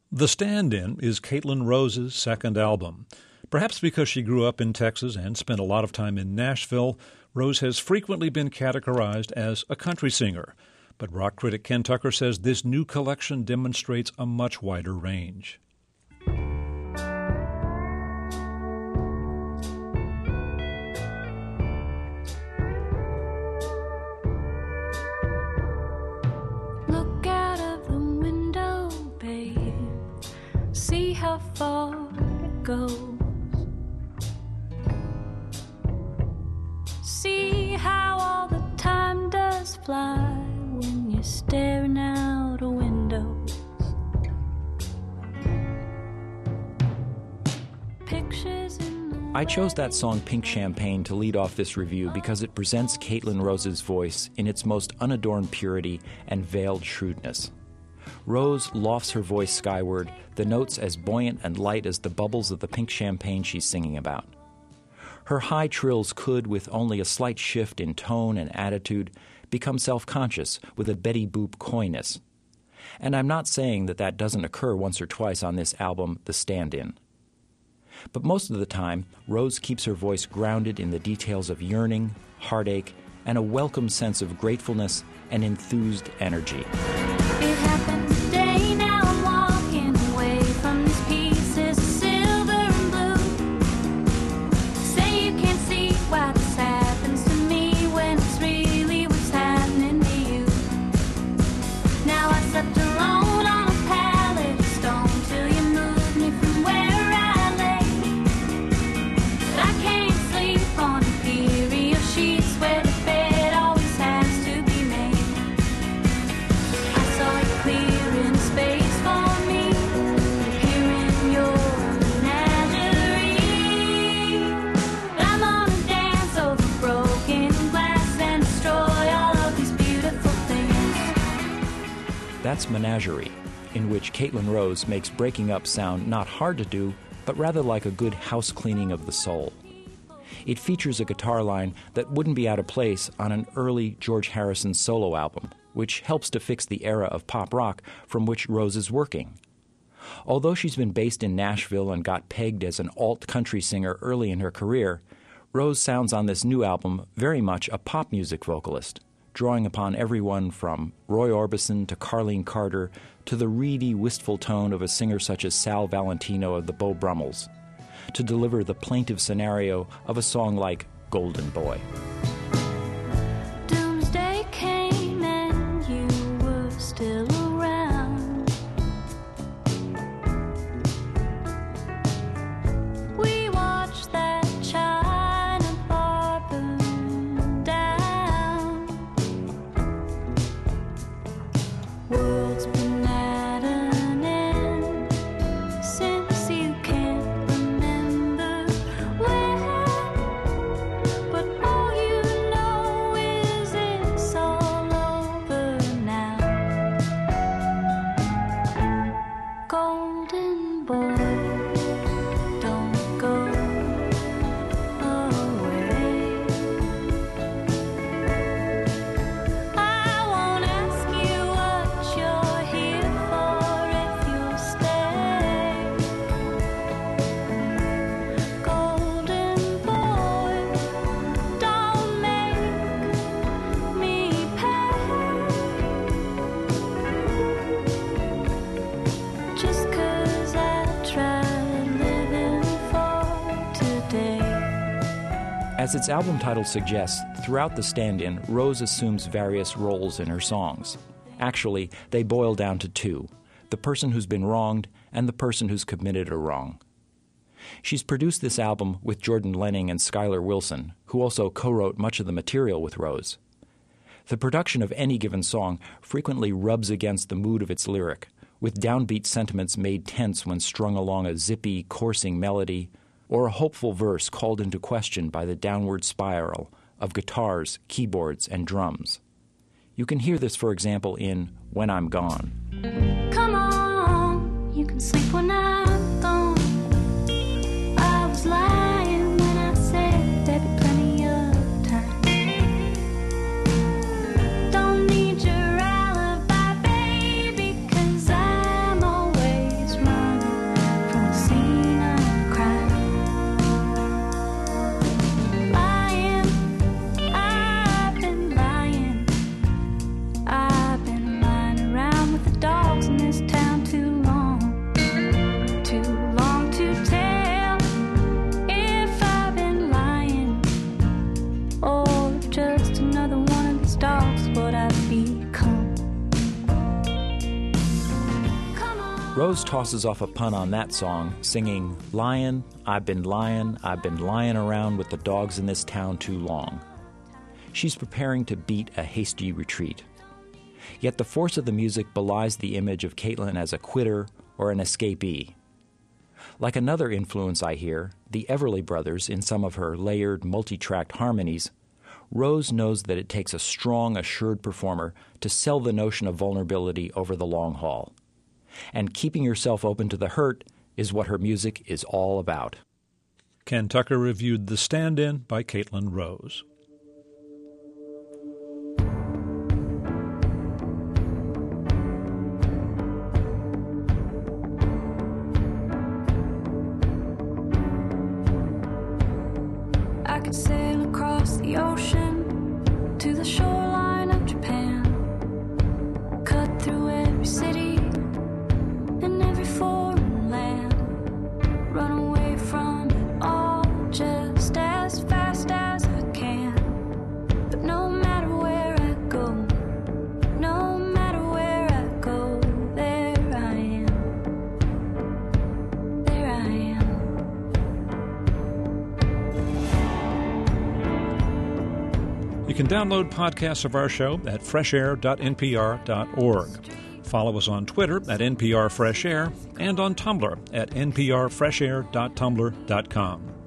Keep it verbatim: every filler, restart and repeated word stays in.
The Stand-In is Caitlin Rose's second album. Perhaps because she grew up in Texas and spent a lot of time in Nashville, Rose has frequently been categorized as a country singer. But rock critic Ken Tucker says this new collection demonstrates a much wider range. Look out of the window, babe. See how far it goes. See how all the time does fly when you're staring out a window. Pictures in the I chose that song Pink Champagne to lead off this review because it presents Caitlin Rose's voice in its most unadorned purity and veiled shrewdness. Rose lofts her voice skyward, the notes as buoyant and light as the bubbles of the pink champagne she's singing about. Her high trills could, with only a slight shift in tone and attitude, become self-conscious with a Betty Boop coyness. And I'm not saying that that doesn't occur once or twice on this album, The Stand-In. But most of the time, Rose keeps her voice grounded in the details of yearning, heartache, and a welcome sense of gratefulness and enthused energy. It happened today, now I'm walking away from these pieces of silver and blue. Say you can't see why this happens to me when it's really what's happening to you. Now I slept alone on a pallet of stone till you moved me from where I lay. But I can't sleep on imperial sheets where the bed always has to be made. I saw you clearing space for me, here in your menagerie. I'm gonna dance over broken glass and destroy all of these beautiful things. That's Menagerie, in which Caitlin Rose makes breaking up sound not hard to do, but rather like a good house cleaning of the soul. It features a guitar line that wouldn't be out of place on an early George Harrison solo album, which helps to fix the era of pop rock from which Rose is working. Although she's been based in Nashville and got pegged as an alt-country singer early in her career, Rose sounds on this new album very much a pop music vocalist, drawing upon everyone from Roy Orbison to Carlene Carter to the reedy, wistful tone of a singer such as Sal Valentino of the Beau Brummels, to deliver the plaintive scenario of a song like Golden Boy. Doomsday came and you were still around. We watched that China bar burn down. World's been at an end since you can't remember when. But all you know is it's all over now. Golden boy, don't go away. I won't ask you what you're here for if you'll stay. Golden boy, don't make me pay. Just 'cause I tried living for today. As its album title suggests, throughout The Stand-In, Rose assumes various roles in her songs. Actually, they boil down to two: the person who's been wronged and the person who's committed a wrong. She's produced this album with Jordan Lenning and Skylar Wilson, who also co-wrote much of the material with Rose. The production of any given song frequently rubs against the mood of its lyric, with downbeat sentiments made tense when strung along a zippy, coursing melody, or a hopeful verse called into question by the downward spiral of guitars, keyboards, and drums. You can hear this, for example, in When I'm Gone. Come on, you can sleep when I'm gone. I was lying when I said there'd be plenty of time. Don't need your alibi, baby, 'cause I'm always right. Rose tosses off a pun on that song, singing, "Lion, I've been lying, I've been lying around with the dogs in this town too long." She's preparing to beat a hasty retreat. Yet the force of the music belies the image of Caitlin as a quitter or an escapee. Like another influence I hear, the Everly Brothers in some of her layered, multi-tracked harmonies, Rose knows that it takes a strong, assured performer to sell the notion of vulnerability over the long haul. And keeping yourself open to the hurt is what her music is all about. Ken Tucker reviewed The Stand-In by Caitlin Rose. I could sail across the ocean to the shoreline of Japan, cut through every city and every foreign land, run away from it all just as fast as I can. But no matter where I go, no matter where I go, there I am, there I am. You can download podcasts of our show at fresh air dot n p r dot org. Follow us on Twitter at N P R Fresh Air and on Tumblr at n p r fresh air dot tumblr dot com.